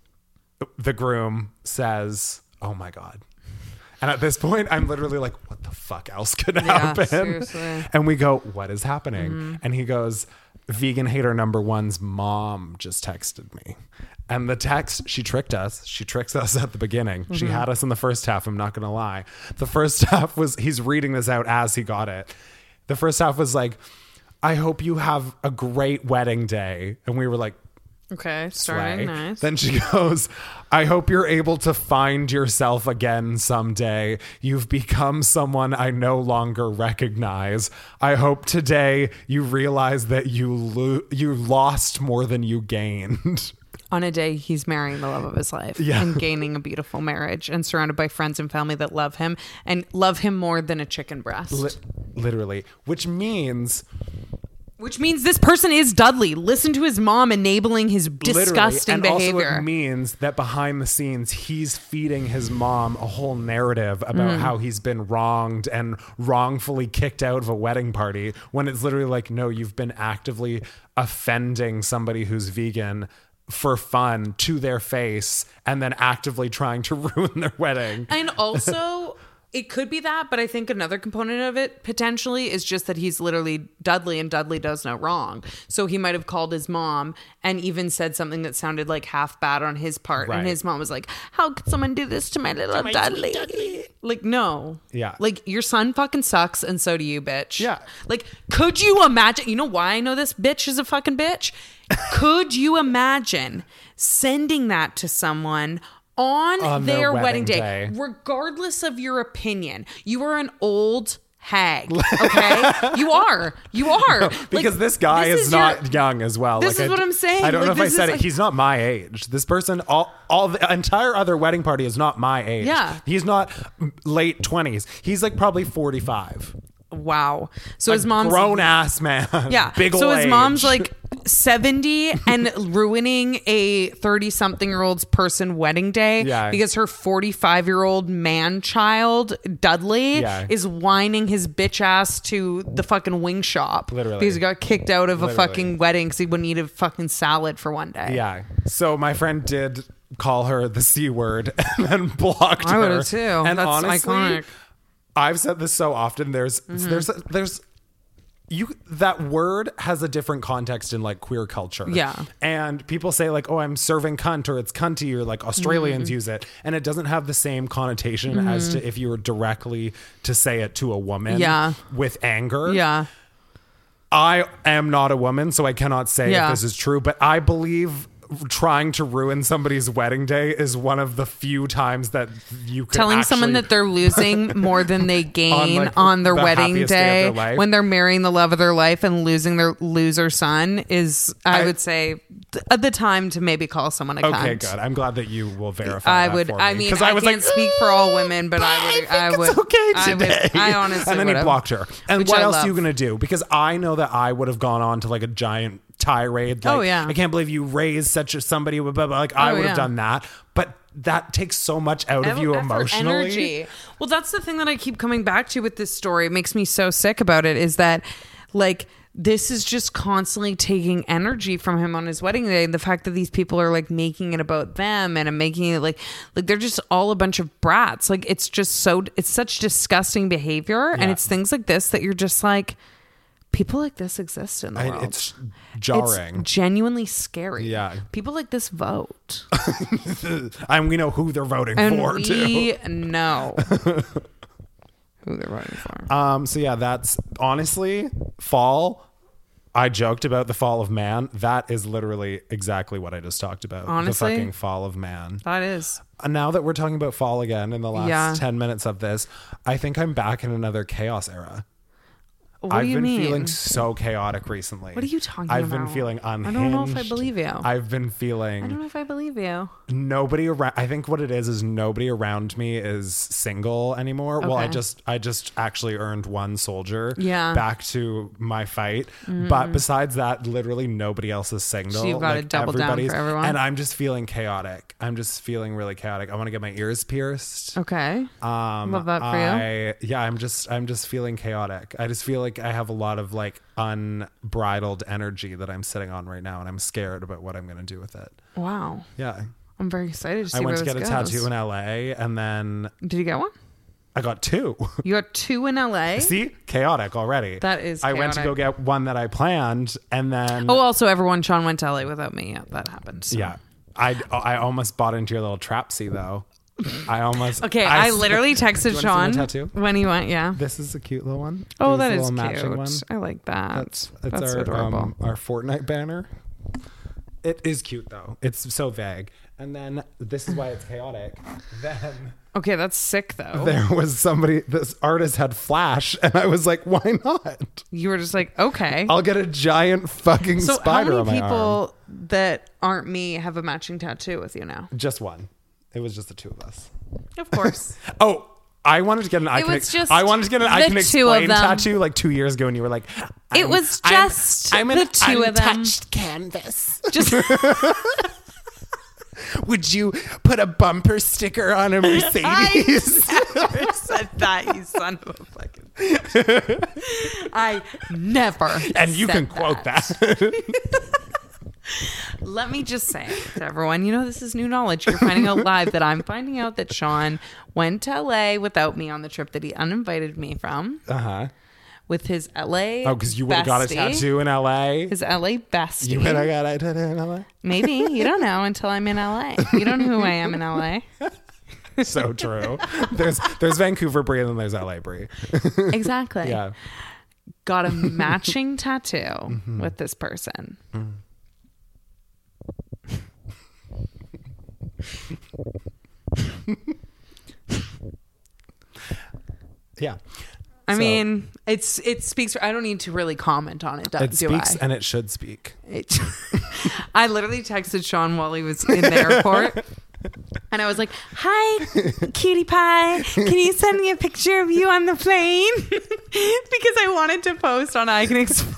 the groom says, "Oh my god." And at this point, I'm literally like, what the fuck else could Yeah, happen? seriously. And we go, what is happening? Mm-hmm. And he goes, vegan hater number one's mom just texted me. And the text, she tricked us. She tricks us at the beginning. She Mm-hmm. had us in the first half. I'm not going to lie. The first half was, he's reading this out as he got it. The first half was like, I hope you have a great wedding day. And we were like, Okay, slay. starting nice. Then she goes, I hope you're able to find yourself again someday. You've become someone I no longer recognize. I hope today you realize that you lo- you lost more than you gained. On a day he's marrying the love of his life Yeah. and gaining a beautiful marriage and surrounded by friends and family that love him and love him more than a chicken breast. Li- literally, which means Which means this person is Dudley. Listen to his mom enabling his disgusting literally, and behavior. also it means that behind the scenes, he's feeding his mom a whole narrative about Mm. how he's been wronged and wrongfully kicked out of a wedding party, when it's literally like, no, you've been actively offending somebody who's vegan for fun to their face and then actively trying to ruin their wedding. And also, it could be that, but I think another component of it potentially is just that he's literally Dudley and Dudley does no wrong. So he might have called his mom and even said something that sounded like half bad on his part. Right. And his mom was like, how could someone do this to my little Dudley? Like, no. Yeah. Like, your son fucking sucks and so do you, bitch. Yeah. Like, could you imagine? You know why I know this bitch is a fucking bitch? Could you imagine sending that to someone on, On their their, wedding wedding day, day. regardless of your opinion? You are an old hag, okay? You are. You are. Because Like, this guy this is, your- not young as well. This Like, is I- what I'm saying. I don't know Like, if I this said is it. like- He's not my age. This person, all all the entire other wedding party is not my age. Yeah. He's not late twenties. He's like probably forty-five. Wow. So his mom's grown ass man. Yeah. Big so ol' his mom's age. like seventy and ruining a thirty something year old's person wedding day Yeah. because her forty-five year old man child, Dudley, Yeah. is whining his bitch ass to the fucking wing shop. Literally. Because he got kicked out of a Literally. fucking wedding because he wouldn't eat a fucking salad for one day. Yeah. So my friend did call her the C word and then blocked I her. would've too. And That's honestly, iconic. I've said this so often. There's Mm-hmm. there's there's you that word has a different context in like queer culture. Yeah. And people say like, oh, I'm serving cunt or it's cunty or like Australians Mm-hmm. use it. And it doesn't have the same connotation as to if you were directly to say it to a woman Yeah. with anger. Yeah. I am not a woman, so I cannot say Yeah. if this is true, but I believe trying to ruin somebody's wedding day is one of the few times that you could Telling someone actually- that they're losing more than they gain on, like, their the wedding happiest day day, of their life. when they're marrying the love of their life and losing their loser son is, I, I- would say, th- at the time to maybe call someone a Okay, cunt. good. I'm glad that you will verify. I that would. for I me. mean, 'Cause I, was can't like, speak for all women, but I would. I, think would. it's okay I would- today. I honestly. And then he would've. blocked her. And Which what I else love. are you gonna do? Because I know that I would have gone on to like a giant tirade. Like, Oh, yeah. I can't believe you raised such a somebody. Blah, blah, blah. Like I Oh, would have yeah. done that. But that takes so much out of Effort, you effort, emotionally. energy. Well, that's the thing that I keep coming back to with this story. It makes me so sick about it. Is that like. This is just constantly taking energy from him on his wedding day. The fact that these people are like making it about them and making it like like they're just all a bunch of brats. Like it's just so it's such disgusting behavior, and Yeah. it's things like this that you're just like, people like this exist in the I- world. it's jarring. It's genuinely scary. Yeah. people like this vote, and we know who they're voting and for too. we know who they're voting for. Um, so yeah, that's honestly fall. I joked about the fall of man. That is literally exactly what I just talked about. Honestly? the fucking fall of man. That is. And now that we're talking about fall again in the last Yeah. ten minutes of this, I think I'm back in another chaos era. What I've do you been mean? feeling so chaotic recently. What are you talking I've about? been feeling unhinged. I don't know if I believe you. I've been feeling I don't know if I believe you. nobody around. I think what it is is nobody around me is single anymore. Well, I Okay. just I just actually earned one soldier Yeah. back to my fight. But besides that, literally nobody else is single. So you've gotta double down everybody's- for everyone? And I'm just feeling chaotic. I'm just feeling really chaotic. I want to get my ears pierced. Okay. Um, Love that for you. I, yeah, I'm just, I'm just feeling chaotic. I just feel like I have a lot of like unbridled energy that I'm sitting on right now, and I'm scared about what I'm going to do with it. Wow. Yeah, I'm very excited to see I went where to get this a goes. tattoo in L A, and then Did you get one? I got two. You got two in L A? See, chaotic already. That is I went to go chaotic. get one that I planned, and then Oh, also, everyone, Sean went to L A without me. Yeah, that happened. so. yeah, I, I almost bought into your little trapsy though. I almost Okay, I, I literally Do you texted wanna see Sean my tattoo? when he went. Yeah. This is a cute little one. Oh, This that a is little matching cute. one. I like that. That's it's That's our adorable. um, our Fortnite banner. It is cute though. It's so vague. And then this is why it's chaotic. Then Okay, that's sick though. there was somebody. This artist had Flash, and I was like, "Why not? You were just like, okay. I'll get a giant fucking so spider how on many my people arm." that aren't me have a matching tattoo with you now? Just one. It was just the two of us. Of course. Oh, I wanted to get an I It can. was just I wanted to get an I the can two of explain them. tattoo like two years ago, and you were like, It I'm- was I'm- just I'm, the an two of them. untouched canvas. Just Would you put a bumper sticker on a Mercedes? never said that, you son of a fucking. I never. And you said can quote that. Let me just say to everyone, you know, this is new knowledge. You're finding out live that I'm finding out that Sean went to L A without me on the trip that he uninvited me from Uh huh. with his L A. Oh, because you would have got a bestie, tattoo in L A. His L A bestie. You would have got a tattoo in L Maybe. You don't know until I'm in L A. You don't know who I am in L A. A. So true. There's there's Vancouver Brie and then there's L A Brie. Exactly. Yeah. Got a matching tattoo Mm-hmm. with this person. Yeah. I So, mean, it's it speaks for, I don't need to really comment on it, do, it do speaks I? and it should speak. It, I literally texted Sean while he was in the airport. And I was like, "Hi, cutie pie. Can you send me a picture of you on the plane?" Because I wanted to post on I Can Explain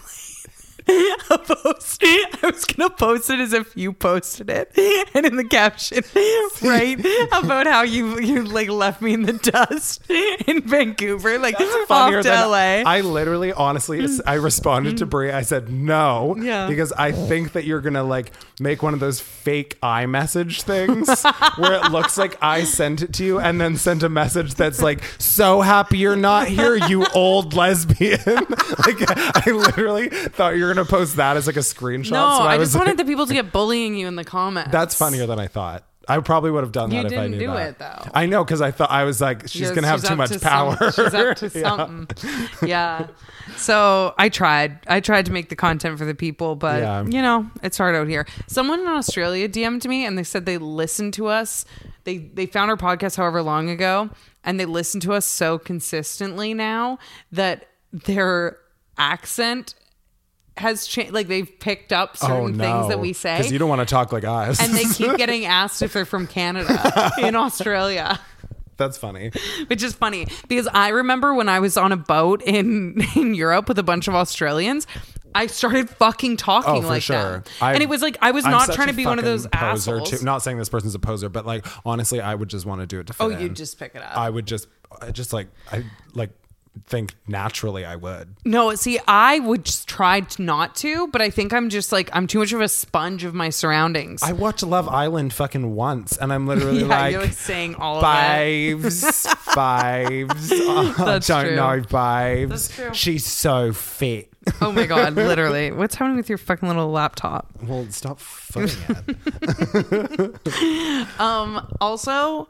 a post. I was gonna post it as if you posted it, and in the caption, right about how you you like left me in the dust in Vancouver, like Funnier off to than- L A. I literally, honestly, I responded to Brie. I said no, Yeah. because I think that you're gonna like make one of those fake iMessage things where it looks like I sent it to you and then sent a message that's like, "So happy you're not here, you old lesbian." Like I literally thought you were gonna post that as like a screenshot. no, so I, was just wanted like, the people to get bullying you in the comments. That's funnier than I thought. I probably would have done that You if I didn't knew do that. it, though. I know, because I thought I was like, she's Yes, gonna have too up much to power. some- she's up to Yeah. something. Yeah. So I tried. I tried to make the content for the people, but Yeah. you know, it's hard out here. Someone in Australia D M'd me and they said they listened to us. They they found our podcast however long ago, and they listen to us so consistently now that their accent has changed. Like they've picked up certain Oh no! things that we say. because you don't want to talk like us. And they keep getting asked if they're from Canada in Australia. That's funny. Which is funny because I remember when I was on a boat in, in Europe with a bunch of Australians, I started fucking talking Oh, for like sure. that. I- and it was like, I was I'm not such trying a to be one of those fucking poser assholes. too. Not saying this person's a poser, but like honestly, I would just want to do it to fit Oh, in. you'd just pick it up. I would just, I just like, I like think naturally I would. No, see, I would just try to not to, but I think I'm just like, I'm too much of a sponge of my surroundings. I watched Love Island fucking once, and I'm literally yeah, like, you're like saying all of it. Fives, fives. Oh, That's don't true. know fives. That's true. She's so fit. Oh my God, literally. What's happening with your fucking little laptop? Well, stop footing it. Um, also,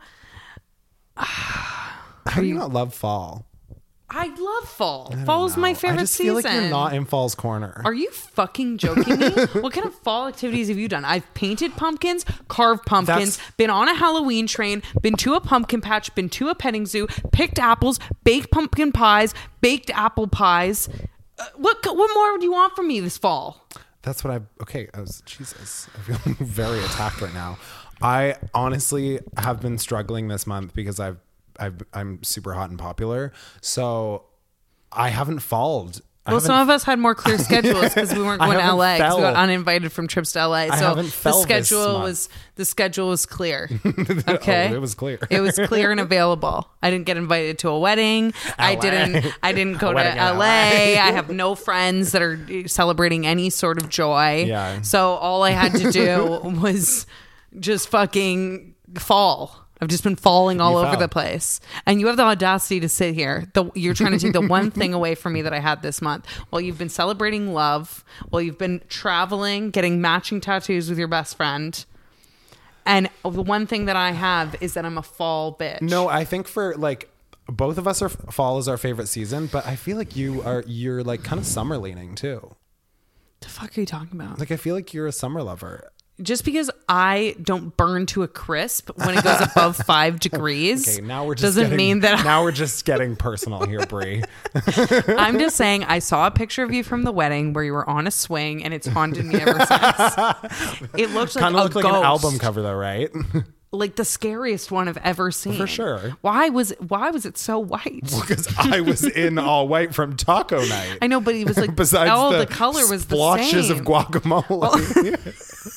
How do you not love fall? I love fall. Fall's my favorite I just season. feel like you're not in fall's corner. Are you fucking joking me? What kind of fall activities have you done? I've painted pumpkins, carved pumpkins, That's- been on a Halloween train, been to a pumpkin patch, been to a petting zoo, picked apples, baked pumpkin pies, baked apple pies. What what more do you want from me this fall? That's what I. Okay, I was Jesus. I feel very attacked right now. I honestly have been struggling this month because I've I've I'm super hot and popular, so I haven't followed. Well, some of us had more clear schedules because we weren't going to L A because we got fell. uninvited from trips to L A. I So haven't the fell this schedule month. was the schedule was clear. Okay, Oh, it was clear. It was clear and available. I didn't get invited to a wedding. I L A. didn't. I didn't go A to wedding in L A. L A. I have no friends that are celebrating any sort of joy. Yeah. So all I had to do was just fucking fall. I've just been falling all You over fell. the place. And you have the audacity to sit here. The, you're trying to take the one thing away from me that I had this month. While you've been celebrating love, while you've been traveling, getting matching tattoos with your best friend. And the one thing that I have is that I'm a fall bitch. No, I think for like both of us are fall is our favorite season, but I feel like you are you're like kind of summer leaning too. The fuck are you talking about? Like I feel like you're a summer lover. Just because I don't burn to a crisp when it goes above five degrees Okay, now we're just doesn't getting, mean that now we're just getting personal here, Brie. I'm just saying I saw a picture of you from the wedding where you were on a swing and it's haunted me ever since. It looks like Kind a of looked like ghost. an album cover though, right? Like the scariest one I've ever seen. For sure. Why was why was it so white? Because I was in all white from taco night. I know, but it was like Besides all the, the, color was the splotches same. of guacamole.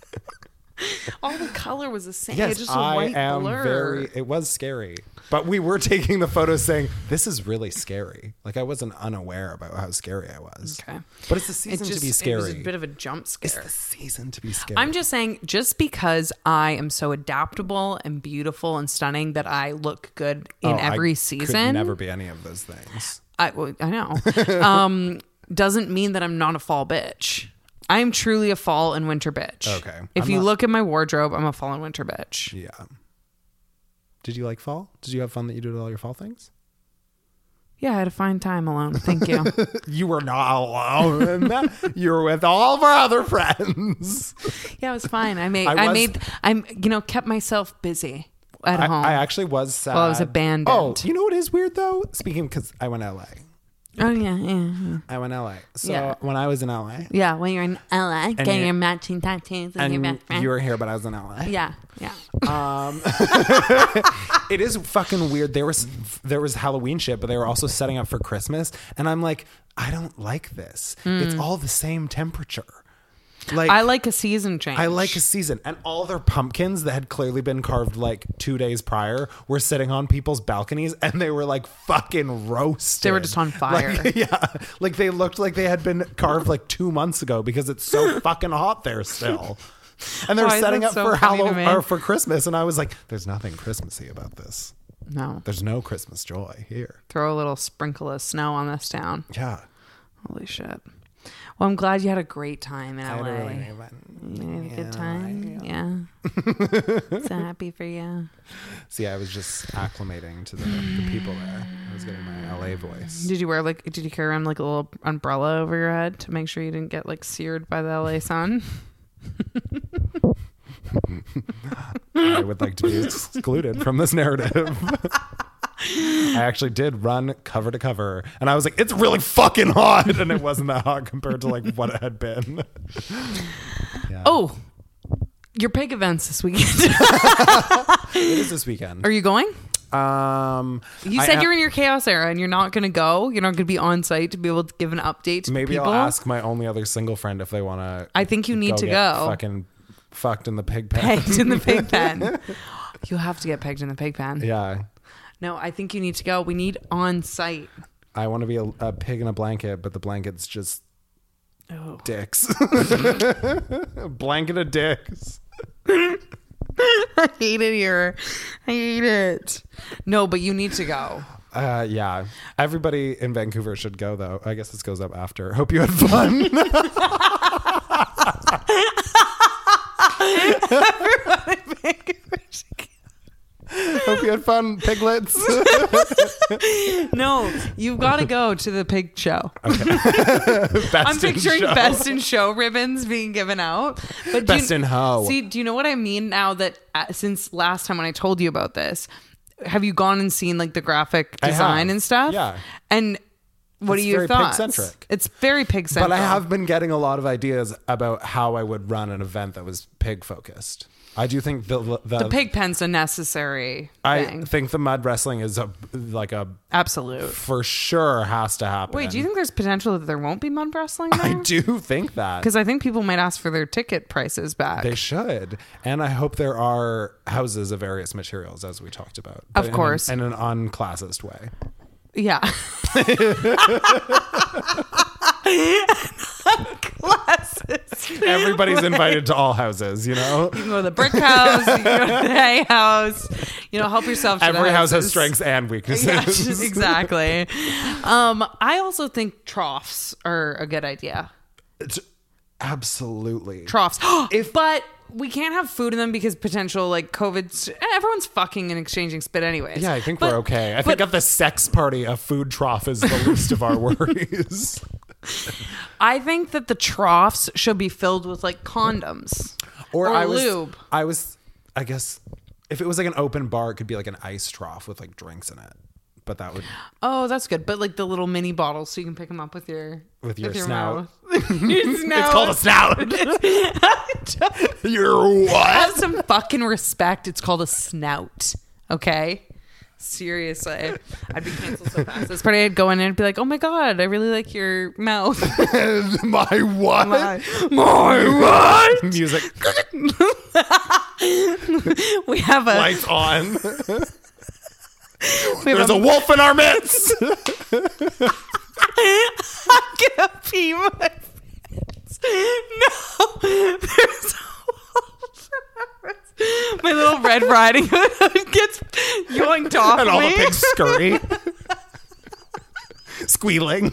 All the color was the same. Yes, It's just a I white am blur. very. It was scary, but we were taking the photos saying this is really scary. Like I wasn't unaware about how scary I was. Okay. But it's the It season just to be it scary. was a bit of a jump it's scare. the season to be scary. I'm just saying, just because I am so adaptable and beautiful and stunning that I look good in Oh, every I season. Could never be any of those things. I, well, I know. um, doesn't mean that I'm not a fall bitch. I am truly a fall and winter bitch. Okay. If I'm you not- look at my wardrobe, I'm a fall and winter bitch. Yeah. Did you like fall? Did you have fun that you did all your fall things? Yeah, I had a fine time alone. Thank you. You were not alone. You were with all of our other friends. Yeah, it was fine. I made, I I, was- made, I'm, you know, kept myself busy at I, home. I actually was sad. While I was abandoned. Oh, you know what is weird though? Speaking, because I went to L A. oh yeah, yeah, yeah. I went to L A. So Yeah. when I was in L A, Yeah, when you're in L A, getting you- your matching tattoos with your and best friend. you were here, but I was in L A. yeah, yeah. Um, it is fucking weird. There was there was Halloween shit, but they were also setting up for Christmas, and I'm like, I don't like this. It's all the same temperature. Like I like a season change. I like a season, and all their pumpkins that had clearly been carved like two days prior were sitting on people's balconies, and they were like fucking roasted. They were just on fire. Like, yeah, like they looked like they had been carved like two months ago because it's so fucking hot there still. And they're Why is setting that up so for funny to Halloween me? or for Christmas, and I was like, "There's nothing Christmassy about this. No. There's no Christmas joy here." Throw a little sprinkle of snow on this town. Yeah, Holy shit. Well, I'm glad you had a great time in I L had A. a really good one. You had a good Yeah, time? Yeah. So happy for you. See, I was just acclimating to the, the people there. I was getting my L A voice. Did you wear like, did you carry around like a little umbrella over your head to make sure you didn't get like seared by the L A sun? I would like to be excluded from this narrative. I actually did run cover to cover, and I was like, "It's really fucking hot," and it wasn't that hot compared to like what it had been. Yeah. Oh, your pig events this weekend. It is this weekend. Are you going? Um, You I said am- you're in your chaos era and you're not going to go. You're not going to be on site to be able to give an update to Maybe people. I'll ask my only other single friend if they want to. I think you need to get go. Fucking fucked in the pig pen. Pegged in the pig pen. You have to get pegged in the pig pen. Yeah. No, I think you need to go. We need on site. I want to be a, a pig in a blanket, but the blanket's just Oh. dicks. Blanket of dicks. I hate it here. I hate it. No, but you need to go. Uh, yeah. Everybody in Vancouver should go, though. I guess this goes up after. Hope you had fun. Hope you had fun, piglets. No, you've got to go to the pig show. Best I'm in picturing show. best in show ribbons being given out. But do Best you, in hoe. See, do you know what I mean now that uh, since last time when I told you about this, have you gone and seen like the graphic I design have. and stuff? Yeah. And What It's are your very thoughts? pig-centric. It's very pig centric. But I have been getting a lot of ideas about how I would run an event that was pig focused. I do think the the, the pig pen's a necessary I thing. think the mud wrestling is a like a Absolute. for sure has to happen. Wait, do you think there's potential that there won't be mud wrestling I there? do think that Because I think people might ask for their ticket prices back. they should, and I hope there are houses of various materials, as we talked about, Of but in course. an, in an unclassist way. Yeah. Classes. Everybody's invited to all houses, you know. You can go to the brick house. You can go to the hay house. You know, help yourself. To Every the house has houses. strengths and weaknesses. Yeah, just- exactly. Um, I also think troughs are a good idea. It's absolutely. Troughs, if but we can't have food in them because potential like COVID. Everyone's fucking and exchanging spit anyways. Yeah, I think But- we're okay. I but- think at the sex party, a food trough is the least of our worries. I think that the troughs should be filled with like condoms or, I was, lube. I was, I guess, if it was like an open bar, it could be like an ice trough with like drinks in it. But that would Oh, that's good. But like the little mini bottles, so you can pick them up with your with your, snout. mouth. Your snout. It's called a snout. You're what? Have some fucking respect. It's called a snout. Okay. Seriously, I'd be canceled so fast. This party, I'd go in and be like, "Oh my god, I really like your mouth." My what? My, my what? Music. We have a Lights on. we have There's a, a wolf in our midst. I'm gonna pee my pants. No, there's a wolf in our midst. My little Red Riding Hood gets yoinked off And all me. the pigs scurry. Squealing.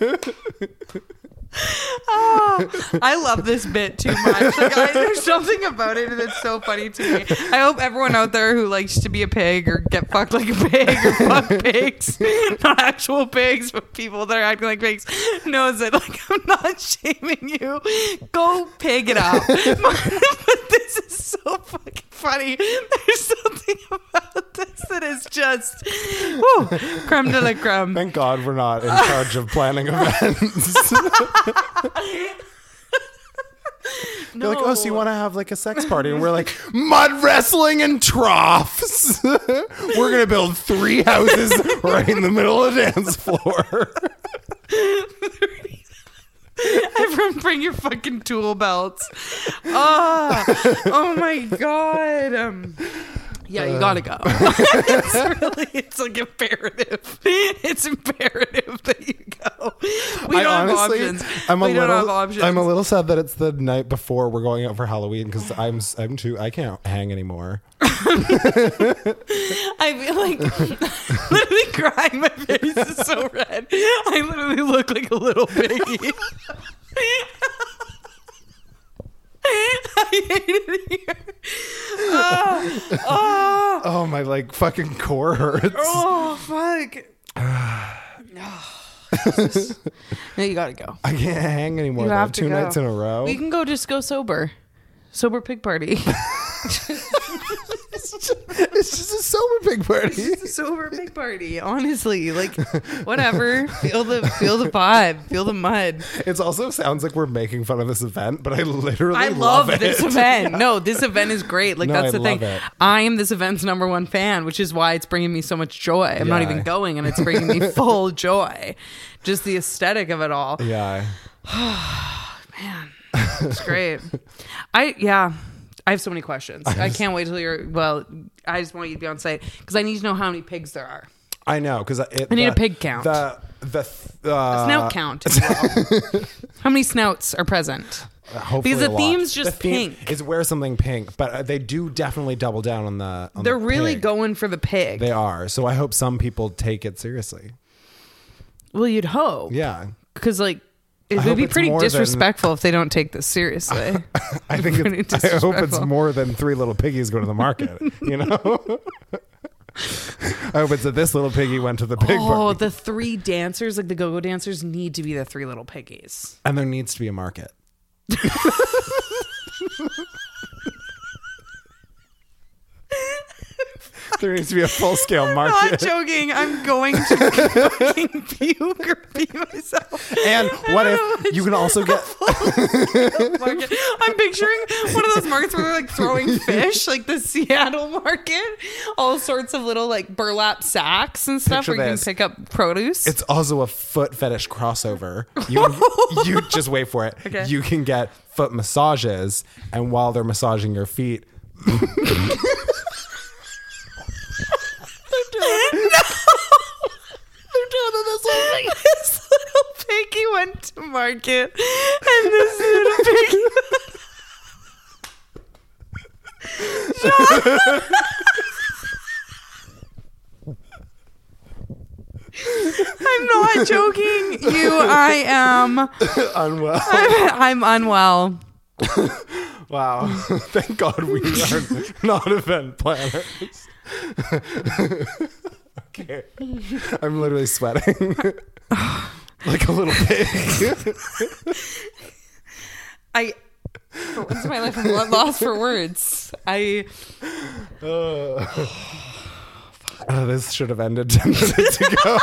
Oh, I love this bit too much. Like, I, there's something about it that's so funny to me. I hope everyone out there who likes to be a pig or get fucked like a pig or fuck pigs, not actual pigs, but people that are acting like pigs, knows that like I'm not shaming you. Go pig it up. But this is so fucking funny. There's something about this that is just whew, creme de la creme. Thank God we're not in charge of planning events. No. They're like, oh, so you want to have like a sex party? And we're like, mud wrestling and troughs. We're going to build three houses right in the middle of the dance floor. Everyone bring your fucking tool belts. Oh, oh my God. Um, yeah, you gotta go. It's really, it's like imperative. It's imperative that you go. We I don't honestly, have options. I'm a we don't have little, options. I'm a little sad that it's the night before we're going out for Halloween because I'm, I'm too, I can't hang anymore. I feel like literally crying. My face is so red. I literally look like a little piggy. I hate it here. Oh, oh, Oh, my like fucking core hurts. oh fuck. No, you gotta go. I can't hang anymore. You though. have to Two go. nights in a row. We can go just go sober. Sober pig party. It's just a sober pig party. Sober pig party. Honestly, like whatever. Feel the feel the vibe. Feel the mud. It also sounds like we're making fun of this event, but I literally I love, it. this event. No, this event is great. Like No, that's I the thing. love it. I am this event's number one fan, which is why it's bringing me so much joy. I'm not Yeah. even going, and it's bringing me full joy. Just the aesthetic of it all. Yeah. Man, it's great. I yeah. I have so many questions. I can't wait till you're. Well, I just want you to be on site because I need to know how many pigs there are. I know because I need a pig count. The the uh, Snout count. As well. How many snouts are present? Hopefully Because the a lot. theme's just The theme pink. Is wear something pink, but uh, they do definitely double down on the. On They're the really pig. going for the pig. They are. So I hope some people take it seriously. Well, you'd hope. Yeah. Because like it I would hope be it's pretty more than- disrespectful if they don't take this seriously. I think Pretty it's, I hope it's disrespectful. more than three little piggies go to the market. You know. I hope it's that this little piggy went to the pig Oh, party, the three dancers, like the go-go dancers, need to be the three little piggies. and there needs to be a market. There needs to be a full scale Not market. joking. I'm going to fucking puke or pee myself. And what if you can also get Market. I'm picturing one of those markets where they're like throwing fish, like the Seattle market, all sorts of little like burlap sacks and stuff Picture where you this. can pick up produce. It's also a foot fetish crossover. You you just wait for it. Okay. You can get foot massages, and while they're massaging your feet, no. This little piggy went to market, and this little piggy. I'm not joking. You, I am unwell. I'm, I'm unwell. Wow. Thank God we are not event planners. Okay. I'm literally sweating. Like a little pig. I, for once in my life, I'm lo- lost for words. I. Uh, oh, this should have ended ten minutes ago.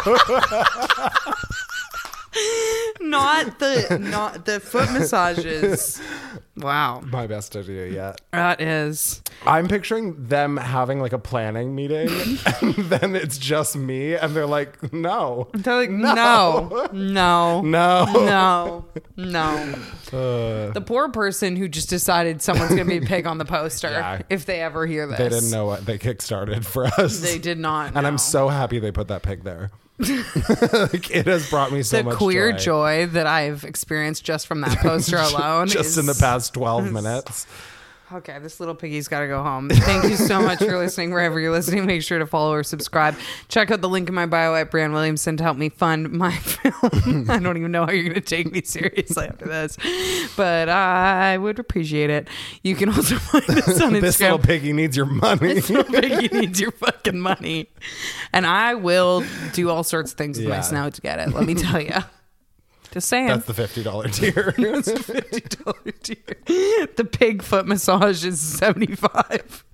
Not the not the foot massages. Wow. My best idea yet. That is. I'm picturing them having like a planning meeting and then it's just me and they're like, no. They're like, no, no, No. no, no. Uh, The poor person who just decided someone's going to be a pig on the poster Yeah. if they ever hear this. they didn't know what they kickstarted for us. They did not And know. I'm so happy they put that pig there. Like, it has brought me so the much queer joy. joy. that I've experienced just from that poster alone. Just is, in the past twelve minutes. Okay, this little piggy's got to go home. Thank you so much for listening. Wherever you're listening, make sure to follow or subscribe. Check out the link in my bio at Brianne Williamson to help me fund my film. I don't even know how you're going to take me seriously after this, but I would appreciate it. You can also find us on Instagram. This little piggy needs your money. This little piggy needs your fucking money. And I will do all sorts of things with my Yeah. snout to get it. Let me tell you. Just saying. That's the fifty dollars tier. That's a fifty dollars tier. The pig foot massage is seventy-five.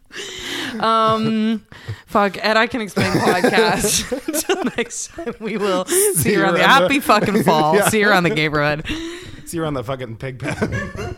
Um, fuck, Ed, I Can Explain podcast. Until next time, we will see, See you you around the around the- happy fucking fall. Yeah. See you around the neighborhood. See you on the fucking pig pen.